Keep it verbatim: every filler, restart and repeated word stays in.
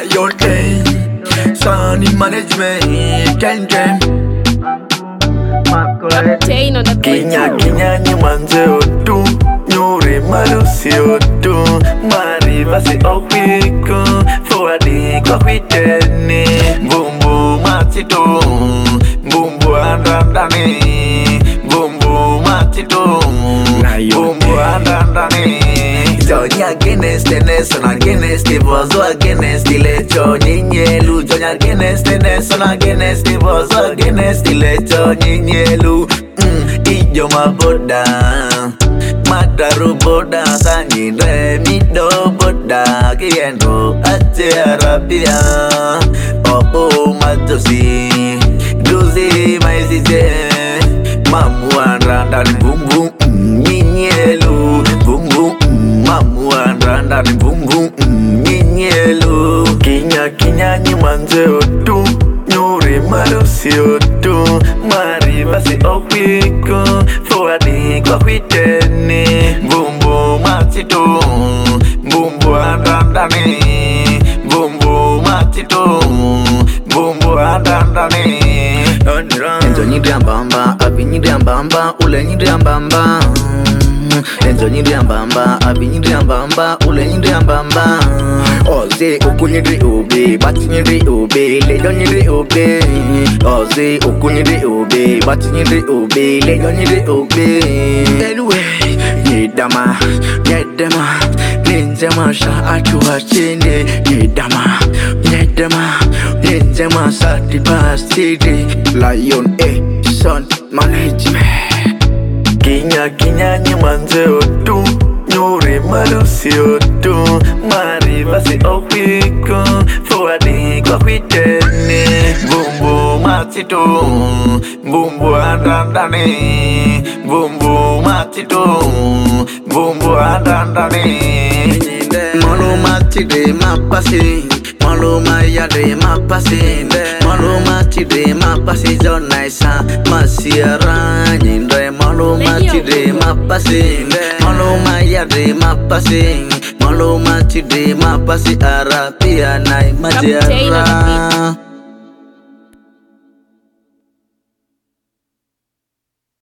your day. Sunny management, gang gang. Captain on the Kinya kinya nyimanze otu, nyure malusi otu. Mari vasi okwiko, forward kwa kwiteni. Bumbu matito, bumbu andandani. Bumbu matito, bumbu andandani. Johnny against the nation, against the bozo, against the lecho, ninyelu. Johnny against the nation, against the bozo, against the lecho, ninyelu. Mm, ijo maboda, mataru boda, sanyi remi do boda, kiendo ache arabia, oh oh matosi, dozi maizije, mamu anrandani boom boom, ninyelu, boom boom. Mamu andanda ni bumbu ninyelu. Kinya kinya nyimanze otu, nyuri malusi otu. Mari vasi okwiko, forward kwa kwiteni. Bumbu matito, bumbu andandani. Bumbu matito, bumbu andandani. Enzo nyidriambamba, abi nyidriambamba, ule nyidriambamba. Enzo nyidriambamba, abi nyidriambamba, ule nyidriambamba. Oze okunyidri obe, bati nyidri obe, lejo nyidri obe. Oze okunyidri obe, bati nyidri obe, lejo nyidri obe. Anyway, nyedama, nyedama, ninjema sha atuwa chende. Nyedama, nyedama, ninjema sa dipastidi. Lion A, Sun Management. Kinya kinya nyimanze otu, nyuri malusi otu. Mari vasi okwiko, forward kwa kwiteni. Bumbu matito, bumbu andandani. Bumbu matito, bumbu andandani. Molo matide mapasi, molo mayade mapasi. Molo matide mapasi jonaisa masiara nyindre. Molo matide mapasi, molo mayade mapasi. Molo matide mapasi arapia na imajara.